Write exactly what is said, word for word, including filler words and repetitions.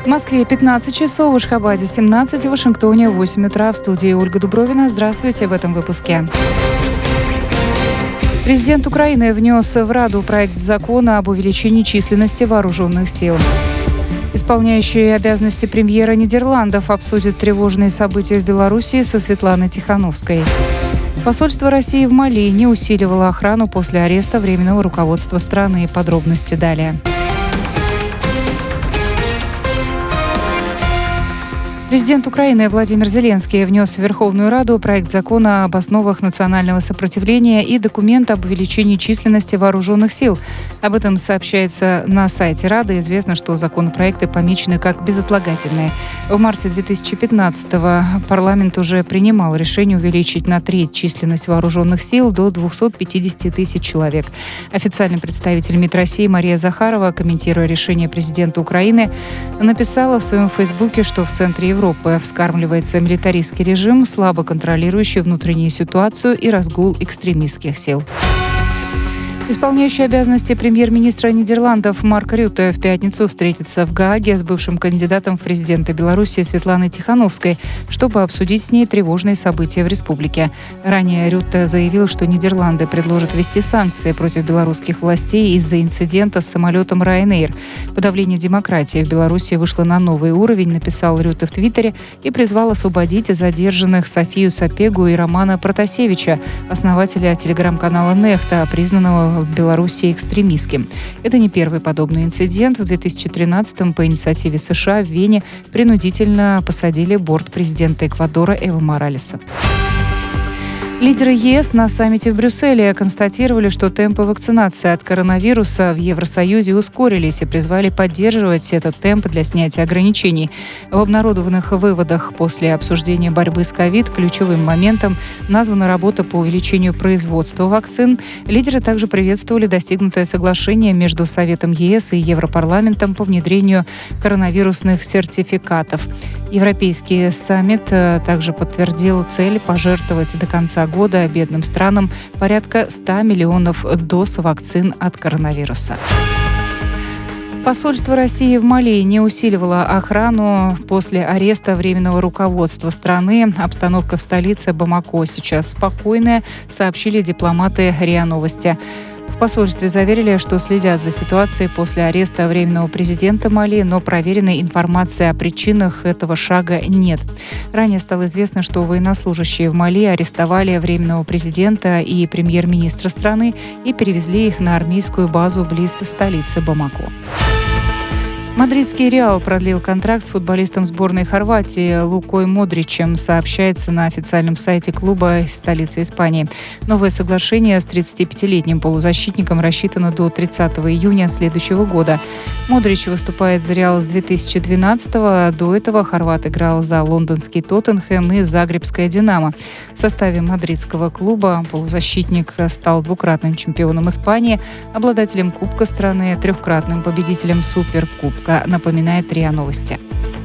В Москве пятнадцать часов, в Ашхабаде семнадцать, в Вашингтоне восемь утра. В студии Ольга Дубровина. Здравствуйте в этом выпуске. Президент Украины внес в Раду проект закона об увеличении численности вооруженных сил. Исполняющий обязанности премьера Нидерландов обсудит тревожные события в Беларуси со Светланой Тихановской. Посольство России в Мали не усиливало охрану после ареста временного руководства страны. Подробности далее. Президент Украины Владимир Зеленский внес в Верховную Раду проект закона об основах национального сопротивления и документ об увеличении численности вооруженных сил. Об этом сообщается на сайте Рады. Известно, что законопроекты помечены как безотлагательные. В марте две тысячи пятнадцатого парламент уже принимал решение увеличить на треть численность вооруженных сил до двухсот пятидесяти тысяч человек. Официальный представитель МИД России Мария Захарова, комментируя решение президента Украины, написала в своем фейсбуке, что в центре Европы вскармливается милитаристский режим, слабо контролирующий внутреннюю ситуацию и разгул экстремистских сил. Исполняющий обязанности премьер-министра Нидерландов Марк Рютте в пятницу встретится в Гааге с бывшим кандидатом в президенты Беларуси Светланой Тихановской, чтобы обсудить с ней тревожные события в республике. Ранее Рютте заявил, что Нидерланды предложат ввести санкции против белорусских властей из-за инцидента с самолетом Ryanair. Подавление демократии в Беларуси вышло на новый уровень, написал Рютте в Твиттере и призвал освободить задержанных Софию Сапегу и Романа Протасевича, основателя телеграм-канала «Нехта», признанного в Беларуси экстремистским. Это не первый подобный инцидент. В две тысячи тринадцатом по инициативе США в Вене принудительно посадили бортпрезидента Эквадора Эво Моралеса. Лидеры ЕС на саммите в Брюсселе констатировали, что темпы вакцинации от коронавируса в Евросоюзе ускорились и призвали поддерживать этот темп для снятия ограничений. В обнародованных выводах после обсуждения борьбы с ковид ключевым моментом названа работа по увеличению производства вакцин. Лидеры также приветствовали достигнутое соглашение между Советом ЕС и Европарламентом по внедрению коронавирусных сертификатов. Европейский саммит также подтвердил цель пожертвовать до конца года бедным странам порядка ста миллионов доз вакцин от коронавируса. Посольство России в Мали не усиливало охрану после ареста временного руководства страны. Обстановка в столице Бамако сейчас спокойная, сообщили дипломаты РИА Новости. В посольстве заверили, что следят за ситуацией после ареста временного президента Мали, но проверенной информации о причинах этого шага нет. Ранее стало известно, что военнослужащие в Мали арестовали временного президента и премьер-министра страны и перевезли их на армейскую базу близ столицы Бамако. Мадридский «Реал» продлил контракт с футболистом сборной Хорватии Лукой Модричем, сообщается на официальном сайте клуба столицы Испании. Новое соглашение с тридцатипятилетним полузащитником рассчитано до тридцатого июня следующего года. Модрич выступает за «Реал» с две тысячи двенадцатого. До этого хорват играл за лондонский «Тоттенхэм» и загребское «Динамо». В составе мадридского клуба полузащитник стал двукратным чемпионом Испании, обладателем Кубка страны, трехкратным победителем Суперкубка, напоминает РИА Новости.